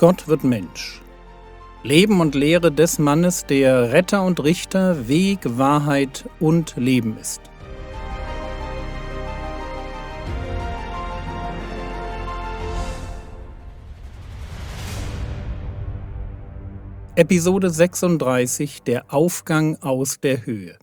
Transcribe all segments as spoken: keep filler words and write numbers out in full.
Gott wird Mensch. Leben und Lehre des Mannes, der Retter und Richter, Weg, Wahrheit und Leben ist. Episode sechsunddreißig: Der Aufgang aus der Höhe.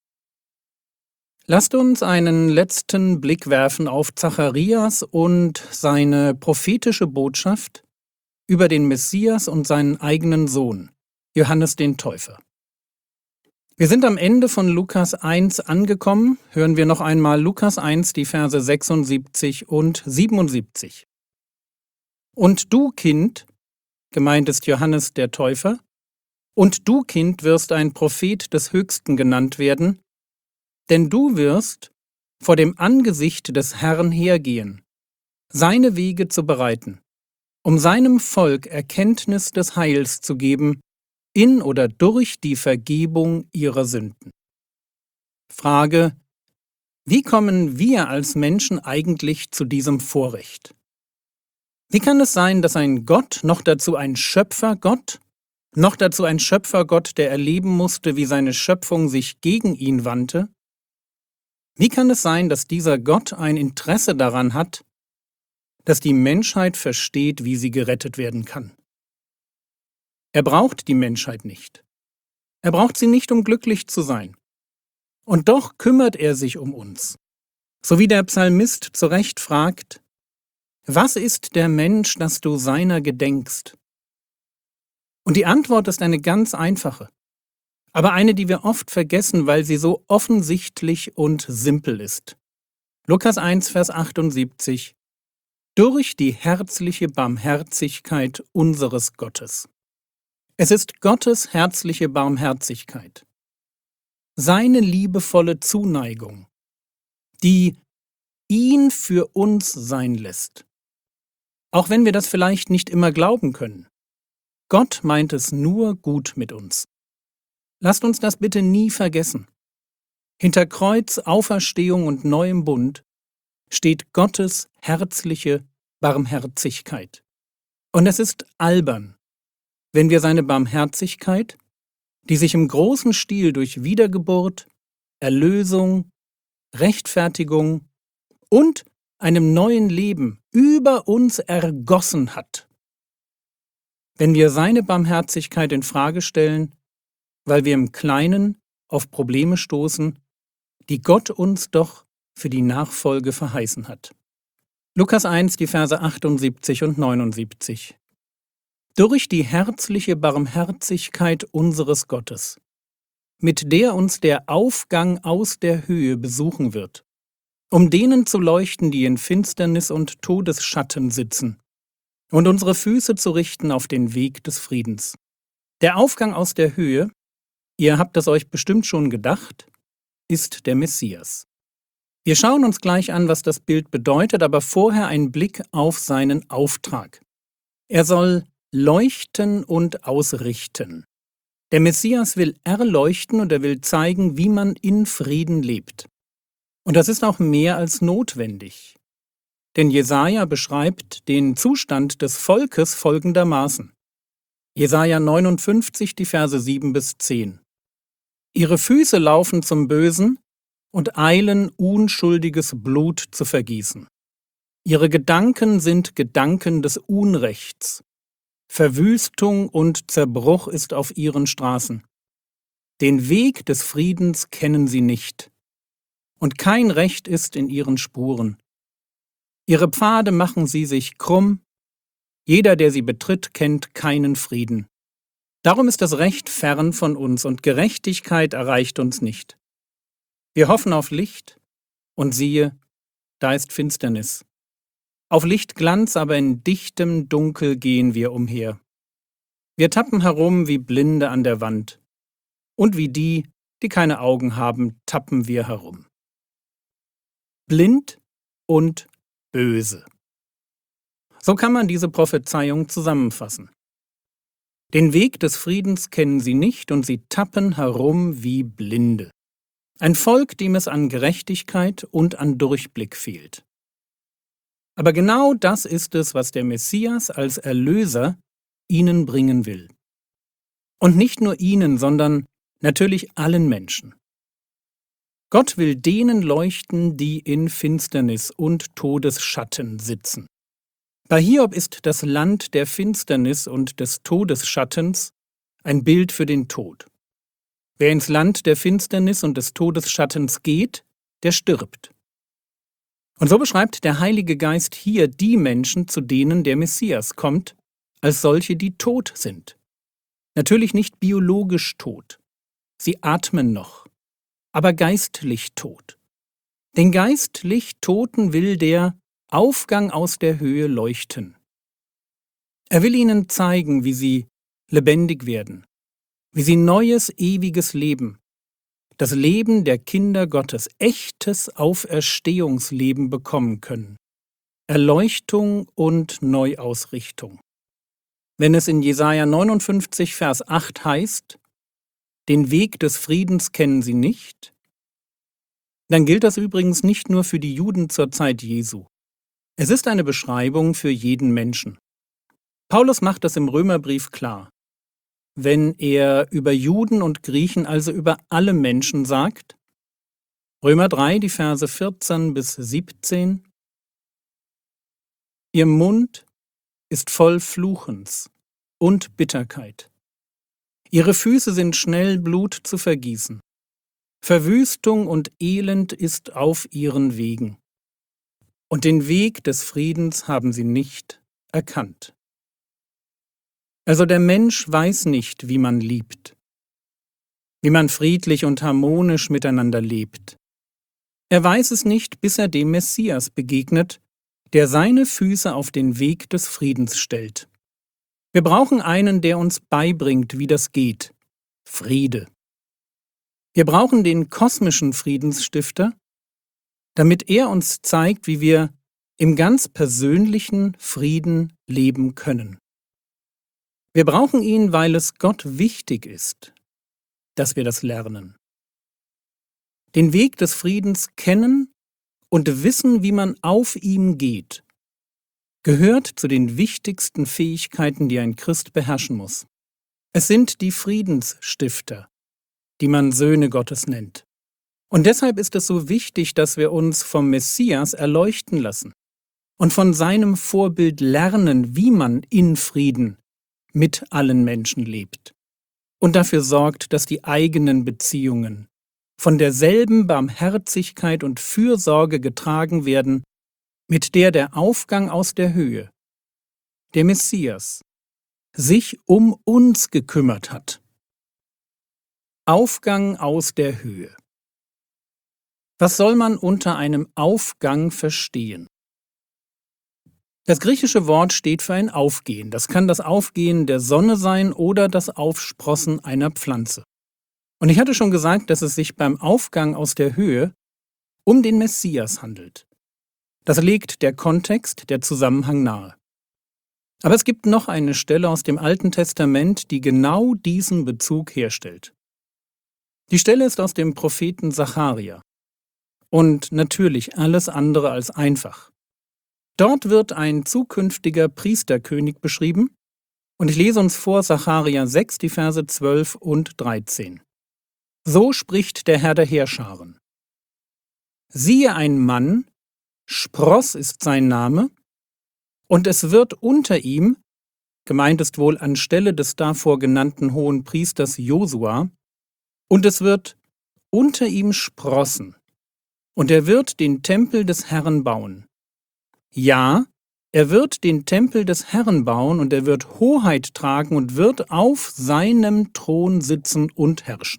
Lasst uns einen letzten Blick werfen auf Zacharias und seine prophetische Botschaft über den Messias und seinen eigenen Sohn, Johannes den Täufer. Wir sind am Ende von Lukas eins angekommen. Hören wir noch einmal Lukas eins, die Verse sechsundsiebzig und siebenundsiebzig. Und du, Kind, gemeint ist Johannes der Täufer, und du, Kind, wirst ein Prophet des Höchsten genannt werden, denn du wirst vor dem Angesicht des Herrn hergehen, seine Wege zu bereiten, um seinem Volk Erkenntnis des Heils zu geben, in oder durch die Vergebung ihrer Sünden. Frage: Wie kommen wir als Menschen eigentlich zu diesem Vorrecht? Wie kann es sein, dass ein Gott, noch dazu ein Schöpfergott, noch dazu ein Schöpfergott, der erleben musste, wie seine Schöpfung sich gegen ihn wandte, wie kann es sein, dass dieser Gott ein Interesse daran hat, dass die Menschheit versteht, wie sie gerettet werden kann? Er braucht die Menschheit nicht. Er braucht sie nicht, um glücklich zu sein. Und doch kümmert er sich um uns. So wie der Psalmist zu Recht fragt: Was ist der Mensch, dass du seiner gedenkst? Und die Antwort ist eine ganz einfache, aber eine, die wir oft vergessen, weil sie so offensichtlich und simpel ist. Lukas eins, Vers achtundsiebzig: Durch die herzliche Barmherzigkeit unseres Gottes. Es ist Gottes herzliche Barmherzigkeit, seine liebevolle Zuneigung, die ihn für uns sein lässt. Auch wenn wir das vielleicht nicht immer glauben können. Gott meint es nur gut mit uns. Lasst uns das bitte nie vergessen. Hinter Kreuz, Auferstehung und neuem Bund steht Gottes herzliche Barmherzigkeit. Und es ist albern, wenn wir seine Barmherzigkeit, die sich im großen Stil durch Wiedergeburt, Erlösung, Rechtfertigung und einem neuen Leben über uns ergossen hat, wenn wir seine Barmherzigkeit in Frage stellen, weil wir im Kleinen auf Probleme stoßen, die Gott uns doch für die Nachfolge verheißen hat. Lukas eins, die Verse achtundsiebzig und neunundsiebzig. Durch die herzliche Barmherzigkeit unseres Gottes, mit der uns der Aufgang aus der Höhe besuchen wird, um denen zu leuchten, die in Finsternis und Todesschatten sitzen, und unsere Füße zu richten auf den Weg des Friedens. Der Aufgang aus der Höhe, ihr habt es euch bestimmt schon gedacht, ist der Messias. Wir schauen uns gleich an, was das Bild bedeutet, aber vorher ein Blick auf seinen Auftrag. Er soll leuchten und ausrichten. Der Messias will erleuchten und er will zeigen, wie man in Frieden lebt. Und das ist auch mehr als notwendig. Denn Jesaja beschreibt den Zustand des Volkes folgendermaßen. Jesaja neunundfünfzig, die Verse sieben bis zehn. Ihre Füße laufen zum Bösen und eilen, unschuldiges Blut zu vergießen. Ihre Gedanken sind Gedanken des Unrechts. Verwüstung und Zerbruch ist auf ihren Straßen. Den Weg des Friedens kennen sie nicht. Und kein Recht ist in ihren Spuren. Ihre Pfade machen sie sich krumm. Jeder, der sie betritt, kennt keinen Frieden. Darum ist das Recht fern von uns und Gerechtigkeit erreicht uns nicht. Wir hoffen auf Licht und siehe, da ist Finsternis. Auf Lichtglanz, aber in dichtem Dunkel gehen wir umher. Wir tappen herum wie Blinde an der Wand. Und wie die, die keine Augen haben, tappen wir herum. Blind und böse. So kann man diese Prophezeiung zusammenfassen. Den Weg des Friedens kennen sie nicht und sie tappen herum wie Blinde. Ein Volk, dem es an Gerechtigkeit und an Durchblick fehlt. Aber genau das ist es, was der Messias als Erlöser ihnen bringen will. Und nicht nur ihnen, sondern natürlich allen Menschen. Gott will denen leuchten, die in Finsternis und Todesschatten sitzen. Bei Hiob ist das Land der Finsternis und des Todesschattens ein Bild für den Tod. Wer ins Land der Finsternis und des Todesschattens geht, der stirbt. Und so beschreibt der Heilige Geist hier die Menschen, zu denen der Messias kommt, als solche, die tot sind. Natürlich nicht biologisch tot. Sie atmen noch, aber geistlich tot. Den geistlich Toten will der Aufgang aus der Höhe leuchten. Er will ihnen zeigen, wie sie lebendig werden, wie sie neues, ewiges Leben, das Leben der Kinder Gottes, echtes Auferstehungsleben bekommen können. Erleuchtung und Neuausrichtung. Wenn es in Jesaja neunundfünfzig, Vers acht heißt, den Weg des Friedens kennen sie nicht, dann gilt das übrigens nicht nur für die Juden zur Zeit Jesu. Es ist eine Beschreibung für jeden Menschen. Paulus macht das im Römerbrief klar. Wenn er über Juden und Griechen, also über alle Menschen sagt, Römer drei, die Verse vierzehn bis siebzehn, Ihr Mund ist voll Fluchens und Bitterkeit. Ihre Füße sind schnell, Blut zu vergießen. Verwüstung und Elend ist auf ihren Wegen. Und den Weg des Friedens haben sie nicht erkannt. Also der Mensch weiß nicht, wie man liebt, wie man friedlich und harmonisch miteinander lebt. Er weiß es nicht, bis er dem Messias begegnet, der seine Füße auf den Weg des Friedens stellt. Wir brauchen einen, der uns beibringt, wie das geht. Friede. Wir brauchen den kosmischen Friedensstifter, damit er uns zeigt, wie wir im ganz persönlichen Frieden leben können. Wir brauchen ihn, weil es Gott wichtig ist, dass wir das lernen. Den Weg des Friedens kennen und wissen, wie man auf ihm geht, gehört zu den wichtigsten Fähigkeiten, die ein Christ beherrschen muss. Es sind die Friedensstifter, die man Söhne Gottes nennt. Und deshalb ist es so wichtig, dass wir uns vom Messias erleuchten lassen und von seinem Vorbild lernen, wie man in Frieden mit allen Menschen lebt und dafür sorgt, dass die eigenen Beziehungen von derselben Barmherzigkeit und Fürsorge getragen werden, mit der der Aufgang aus der Höhe, der Messias, sich um uns gekümmert hat. Aufgang aus der Höhe. Was soll man unter einem Aufgang verstehen? Das griechische Wort steht für ein Aufgehen. Das kann das Aufgehen der Sonne sein oder das Aufsprossen einer Pflanze. Und ich hatte schon gesagt, dass es sich beim Aufgang aus der Höhe um den Messias handelt. Das legt der Kontext, der Zusammenhang nahe. Aber es gibt noch eine Stelle aus dem Alten Testament, die genau diesen Bezug herstellt. Die Stelle ist aus dem Propheten Sacharja. Und natürlich alles andere als einfach. Dort wird ein zukünftiger Priesterkönig beschrieben, und ich lese uns vor Sacharja sechs, die Verse zwölf und dreizehn. So spricht der Herr der Heerscharen. Siehe ein Mann, Spross ist sein Name, und es wird unter ihm, gemeint ist wohl anstelle des davor genannten hohen Priesters Josua, und es wird unter ihm sprossen, und er wird den Tempel des Herrn bauen. Ja, er wird den Tempel des Herrn bauen, und er wird Hoheit tragen und wird auf seinem Thron sitzen und herrschen.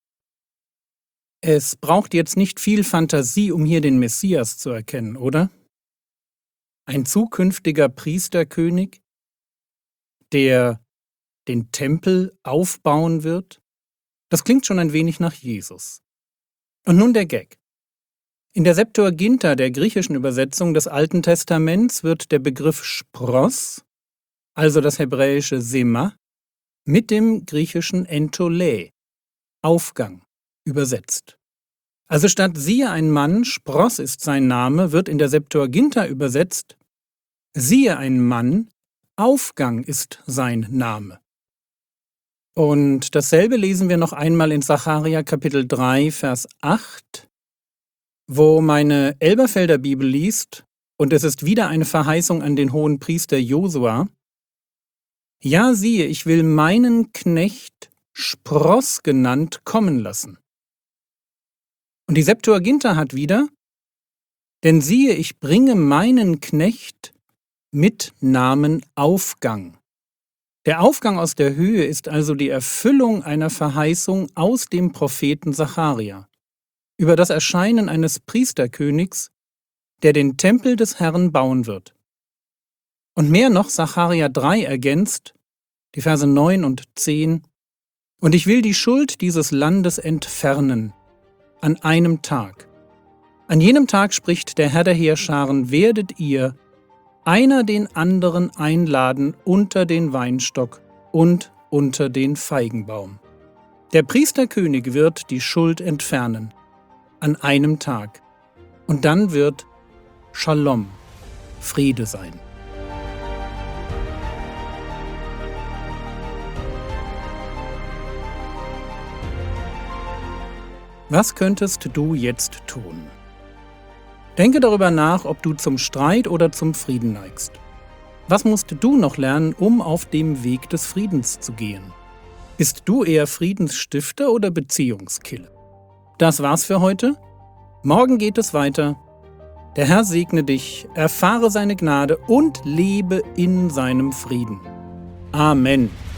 Es braucht jetzt nicht viel Fantasie, um hier den Messias zu erkennen, oder? Ein zukünftiger Priesterkönig, der den Tempel aufbauen wird? Das klingt schon ein wenig nach Jesus. Und nun der Gag. In der Septuaginta, der griechischen Übersetzung des Alten Testaments, wird der Begriff Spross, also das hebräische Sema, mit dem griechischen Entolä, Aufgang, übersetzt. Also statt siehe ein Mann, Spross ist sein Name, wird in der Septuaginta übersetzt, siehe ein Mann, Aufgang ist sein Name. Und dasselbe lesen wir noch einmal in Sacharja Kapitel drei, Vers acht, wo meine Elberfelder Bibel liest, und es ist wieder eine Verheißung an den hohen Priester Josua. Ja, siehe, ich will meinen Knecht Spross genannt kommen lassen. Und die Septuaginta hat wieder, denn siehe, ich bringe meinen Knecht mit Namen Aufgang. Der Aufgang aus der Höhe ist also die Erfüllung einer Verheißung aus dem Propheten Sacharja über das Erscheinen eines Priesterkönigs, der den Tempel des Herrn bauen wird. Und mehr noch, Sacharja drei ergänzt, die Verse neun und zehn, und ich will die Schuld dieses Landes entfernen, an einem Tag. An jenem Tag, spricht der Herr der Heerscharen, werdet ihr einer den anderen einladen unter den Weinstock und unter den Feigenbaum. Der Priesterkönig wird die Schuld entfernen, an einem Tag. Und dann wird Shalom, Friede sein. Was könntest du jetzt tun? Denke darüber nach, ob du zum Streit oder zum Frieden neigst. Was musst du noch lernen, um auf dem Weg des Friedens zu gehen? Bist du eher Friedensstifter oder Beziehungskiller? Das war's für heute. Morgen geht es weiter. Der Herr segne dich, erfahre seine Gnade und lebe in seinem Frieden. Amen.